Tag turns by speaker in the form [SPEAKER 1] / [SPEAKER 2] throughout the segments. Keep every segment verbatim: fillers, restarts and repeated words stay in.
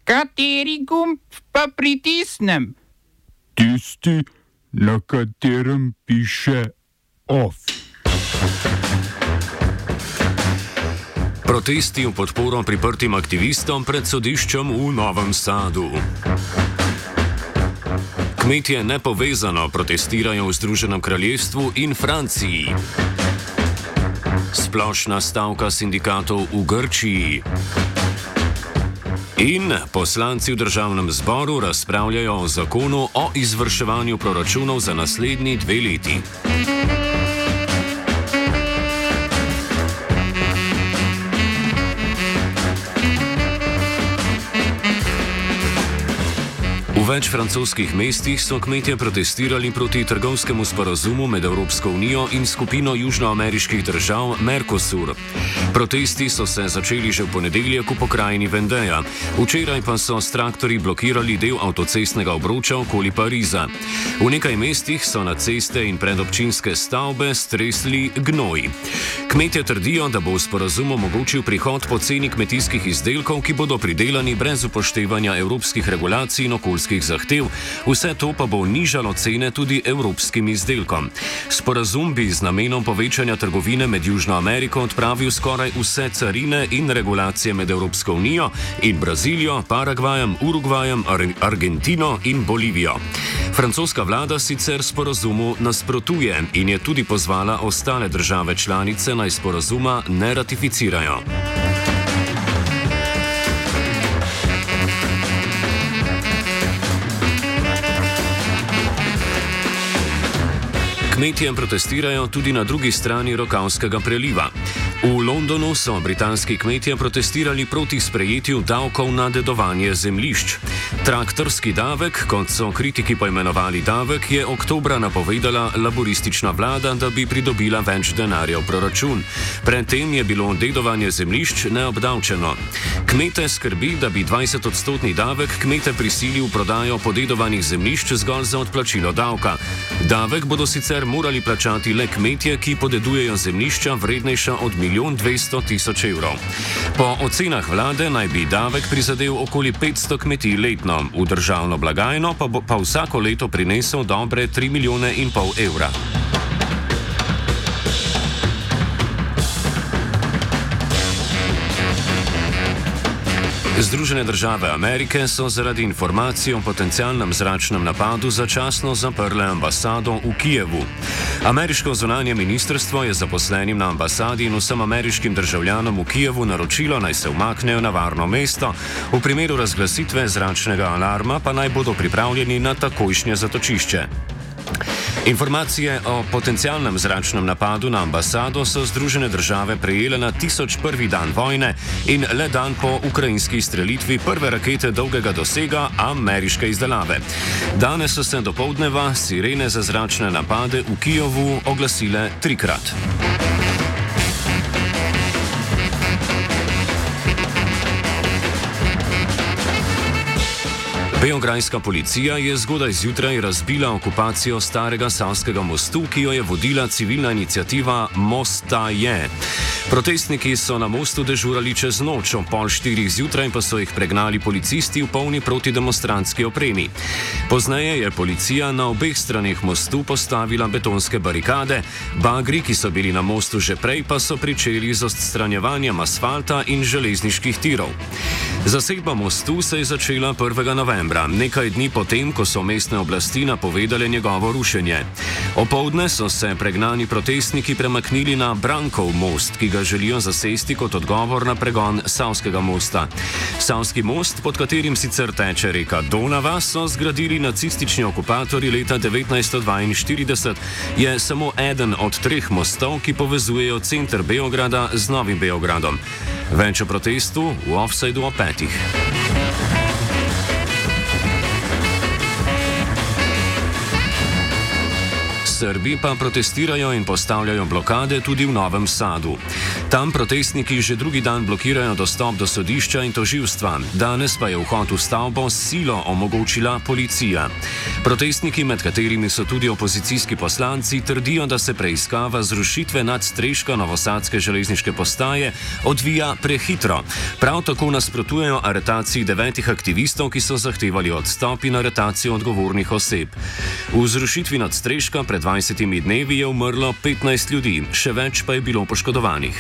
[SPEAKER 1] Kateri gumb pa pritisnem?
[SPEAKER 2] Tisti, na katerem piše OF.
[SPEAKER 3] Protesti v podporo priprtim aktivistom pred sodiščem v Novem Sadu. Kmetje nepovezano protestirajo v Združenem kraljestvu in Franciji. Splošna stavka sindikatov v Grčiji. In poslanci v državnem zboru razpravljajo o zakonu o izvrševanju proračunov za naslednji dve leti. V več francoskih mestih so kmetje protestirali proti trgovskemu sporazumu med Evropsko unijo in skupino južnoameriških držav Mercosur. Protesti so se začeli že v ponedeljek v pokrajini Vendeja, včeraj pa so s traktorji blokirali del avtocestnega obroča okoli Pariza. V nekaj mestih so na ceste in predobčinske stavbe stresli gnoj. Kmetje trdijo, da bo v sporazumu omogočil prihod poceni kmetijskih izdelkov, ki bodo pridelani brez upoštevanja evropskih regulacij in okoljskih zahtev, vse to pa bo nižalo cene tudi evropskim izdelkom. Sporazum bi z namenom povečanja trgovine med Južno Ameriko odpravil skoraj vse carine in regulacije med Evropsko unijo in Brazilijo, Paragvajem, Urugvajem, Ar- Argentino in Bolivijo. Francoska vlada sicer sporazumu nasprotuje in je tudi pozvala ostale države članice, naj sporazuma ne ratificirajo. Kmetje protestirajo tudi na drugi strani Rokavskega preliva. V Londonu so britanski kmetje protestirali proti sprejetju davkov na dedovanje zemljišč. Traktorski davek, kot so kritiki poimenovali davek, je oktobra napovedala laboristična vlada, da bi pridobila več denarja v proračun. Predtem je bilo dedovanje zemljišč neobdavčeno. Kmete skrbi, da bi dvajsetodstotni davek kmete prisilil v prodajo podedovanih zemljišč zgolj za odplačilo davka. Davek bodo sicer morali plačati le kmetje, ki podedujejo zemljišča vrednejša od milijon dvesto tisoč evrov. Po ocenah vlade naj bi davek prizadel okoli petsto kmetij letno, v državno blagajno pa, bo, pa vsako leto prinesel dobre tri milijone in pol evra. Združene države Amerike so zaradi informacij o potencialnem zračnem napadu začasno zaprle ambasado v Kijevu. Ameriško zunanje ministrstvo je zaposlenim na ambasadi in vsem ameriškim državljanom v Kijevu naročilo, naj se umaknejo na varno mesto, v primeru razglasitve zračnega alarma pa naj bodo pripravljeni na takojšnje zatočišče. Informacije o potencialnem zračnem napadu na ambasado so Združene države prejele na tisoč prvi dan vojne in le dan po ukrajinski strelitvi prve rakete dolgega dosega ameriške izdelave. Danes so se dopoldneva sirene za zračne napade v Kijevu oglasile trikrat. Beograjska policija je zgodaj zjutraj razbila okupacijo starega Savskega mostu, ki jo je vodila civilna iniciativa Mosta je. Protestniki so na mostu dežurali čez noč, ob pol štirih zjutraj pa so jih pregnali policisti v polni protidemonstrantski opremi. Pozneje je policija na obeh straneh mostu postavila betonske barikade, bagri, ki so bili na mostu že prej, pa so pričeli z odstranjevanjem asfalta in železniških tirov. Zasedba mostu se je začela prvega novembra, nekaj dni potem, ko so mestne oblasti napovedale njegovo rušenje. Opoldne so se pregnani protestniki premaknili na Brankov most, ki ga želijo zasesti kot odgovor na pregon Savskega mosta. Savski most, pod katerim sicer teče reka Donava, so zgradili nacistični okupatorji leta devetnajststo dvainštirideset, je samo eden od treh mostov, ki povezujejo center Beograda z Novim Beogradom. Več o protestu v Offsideu o petih. Srbi pa protestirajo in postavljajo blokade tudi v Novem Sadu. Tam protestniki že drugi dan blokirajo dostop do sodišča in tožilstva. Danes pa je vhod v stavbo s silo omogočila policija. Protestniki, med katerimi so tudi opozicijski poslanci, trdijo, da se preiskava zrušitve nadstreška novosadske železniške postaje odvija prehitro. Prav tako nasprotujejo aretaciji devetih aktivistov, ki so zahtevali odstop in aretacijo odgovornih oseb. V zrušitvi nadstreška pred dvajsetimi dnevi je umrlo petnajst ljudi, še več pa je bilo poškodovanih.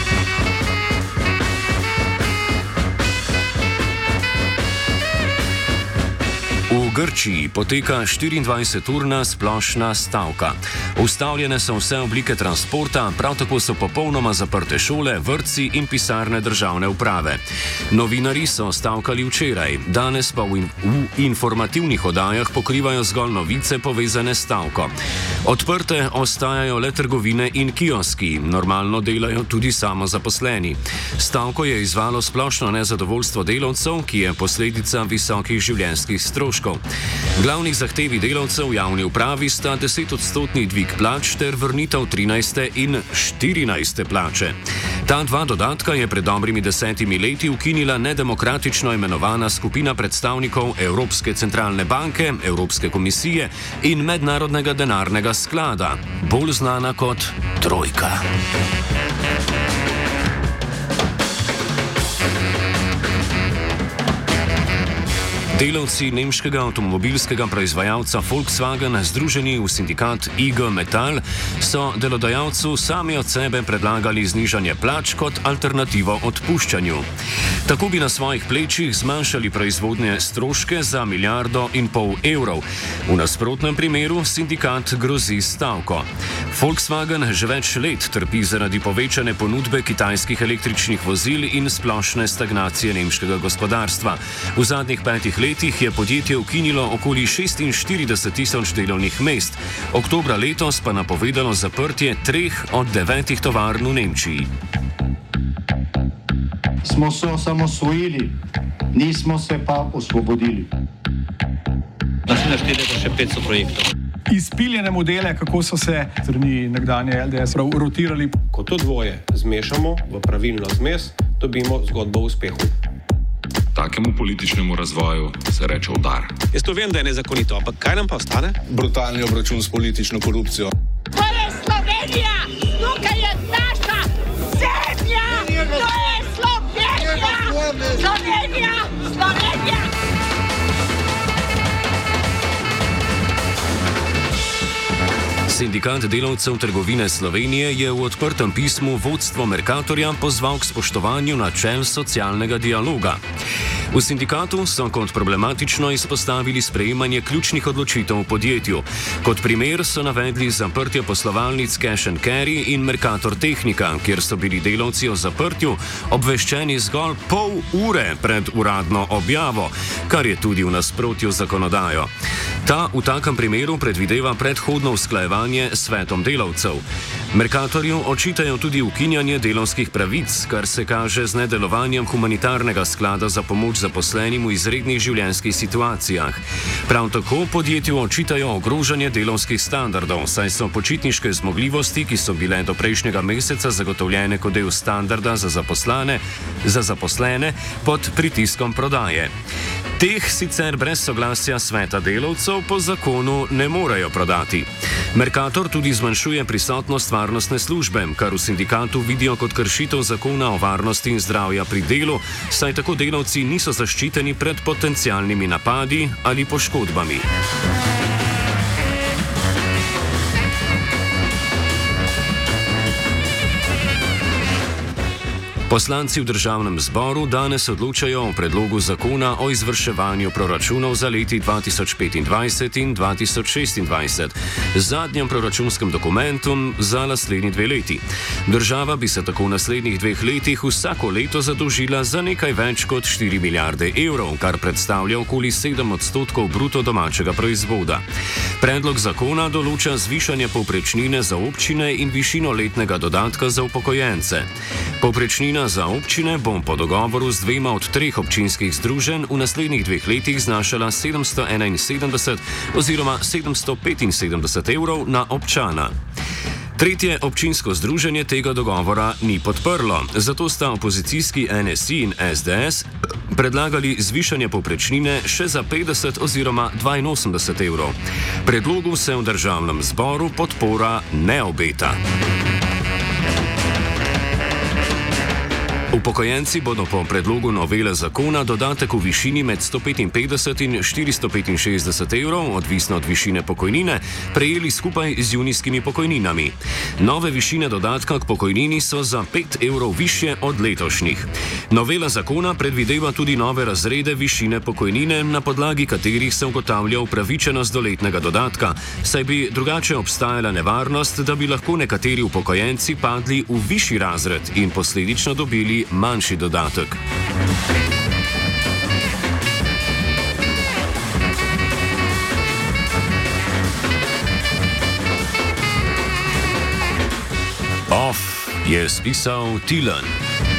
[SPEAKER 3] V Grčiji poteka štiriindvajseturna splošna stavka. Ustavljene so vse oblike transporta, prav tako so popolnoma zaprte šole, vrtci in pisarne državne uprave. Novinarji so stavkali včeraj, danes pa v, in, v informativnih oddajah pokrivajo zgolj novice povezane s stavko. Odprte ostajajo le trgovine in kioski, normalno delajo tudi samozaposleni. Stavko je izzvalo splošno nezadovoljstvo delavcev, ki je posledica visokih življenjskih stroškov. Glavnih zahtevi delavcev v javni upravi sta desetodstotni dvig plač ter vrnitev trinajste in štirinajste plače. Ta dva dodatka je pred dobrimi desetimi leti ukinila nedemokratično imenovana skupina predstavnikov Evropske centralne banke, Evropske komisije in Mednarodnega denarnega sklada, bolj znana kot Trojka. Delavci nemškega avtomobilskega proizvajalca Volkswagen, združeni v sindikat I G Metall, so delodajalcu sami od sebe predlagali znižanje plač kot alternativo odpuščanju. Tako bi na svojih plečih zmanjšali proizvodne stroške za milijardo in pol evrov. V nasprotnem primeru sindikat grozi stavko. Volkswagen že več let trpi zaradi povečane ponudbe kitajskih električnih vozil in splošne stagnacije nemškega gospodarstva. V zadnjih petih letih letih je podjetje ukinilo okoli šestinštirideset tisoč delovnih mest, oktobra letos pa napovedalo zaprtje treh od devetih tovarn v Nemčiji.
[SPEAKER 4] Smo se osamosvojili, nismo se pa osvobodili.
[SPEAKER 5] Naslednje štiri leta še petsto projektov.
[SPEAKER 6] Izpiljene modele, kako so se strani nekdanje L D S rotirali.
[SPEAKER 7] Ko to dvoje zmešamo v pravilno zmes, dobimo zgodbo o uspehu.
[SPEAKER 8] Takemu političnemu razvoju se reče udar.
[SPEAKER 7] Jaz to vem, da je nezakonito, ampak kaj nam pa ostane?
[SPEAKER 9] Brutalni obračun s politično korupcijo.
[SPEAKER 10] To je Slovenija! Tukaj je naša zemlja! To je Slovenija! Slovenija! Slovenija!
[SPEAKER 3] Sindikat delavcev trgovine Slovenije je v odprtem pismu vodstvo Mercatorja pozval k spoštovanju načel socialnega dialoga. V sindikatu so kot problematično izpostavili sprejemanje ključnih odločitev v podjetju. Kot primer so navedli zaprtje poslovalnic Cash and Carry in Mercator Tehnika, kjer so bili delavci o zaprtju obveščeni zgolj pol ure pred uradno objavo, kar je tudi v nasprotju z zakonodajo. Ta v takem primeru predvideva predhodno usklajevanje s svetom delavcev. Mercatorju očitajo tudi ukinjanje delovskih pravic, kar se kaže z nedelovanjem humanitarnega sklada za pomoč zaposlenim v izrednih življenjskih situacijah. Prav tako podjetju očitajo ogrožanje delovskih standardov, saj so počitniške zmogljivosti, ki so bile do prejšnjega meseca zagotovljene kot del standarda za zaposlene, za zaposlene pod pritiskom prodaje. Teh sicer brez soglasja sveta delavcev po zakonu ne morejo prodati. Mercator tudi zmanjšuje prisotnost varnostne službe, kar v sindikatu vidijo kot kršitev zakona o varnosti in zdravja pri delu, saj tako delavci niso zaščiteni pred potencialnimi napadi ali poškodbami. Poslanci v državnem zboru danes odločajo o predlogu zakona o izvrševanju proračunov za leti dva tisoč petindvajset in dva tisoč šestindvajset, zadnjem proračunskem dokumentu za naslednji dve leti. Država bi se tako v naslednjih dveh letih vsako leto zadolžila za nekaj več kot štiri milijarde evrov, kar predstavlja okoli sedem odstotkov bruto domačega proizvoda. Predlog zakona določa zvišanje povprečnine za občine in višino letnega dodatka za upokojence. Povprečnina pokojnina za občine bo po dogovoru z dvema od treh občinskih združenj v naslednjih dveh letih znašala sedemsto enainsedemdeset oziroma sedemsto petinsedemdeset evrov na občana. Tretje občinsko združenje tega dogovora ni podprlo, zato sta opozicijski N S I in S D S predlagali zvišanje povprečnine še za petdeset oziroma dvainosemdeset evrov. Predlogu se v državnem zboru podpora ne obeta. Upokojenci bodo po predlogu novele zakona dodatek v višini med sto petinpetdeset in štiristo petinšestdeset evrov, odvisno od višine pokojnine, prejeli skupaj z junijskimi pokojninami. Nove višine dodatka k pokojnini so za pet evrov višje od letošnjih. Novela zakona predvideva tudi nove razrede višine pokojnine, na podlagi katerih se ugotavlja upravičenost do letnega dodatka, saj bi drugače obstajala nevarnost, da bi lahko nekateri upokojenci padli v višji razred in posledično dobili manjši dodatek. Off je spisal Tilen.